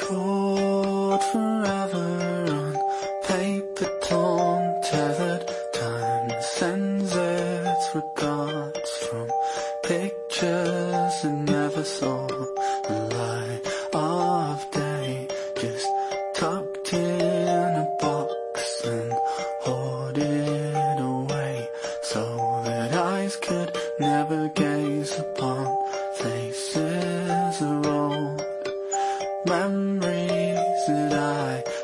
stored forever on paper torn, tethered. Time sends its regards from pictures that never saw the light of day, just tucked in a box and hoarded away, so that eyes could never gaze upon faces of old, memories that I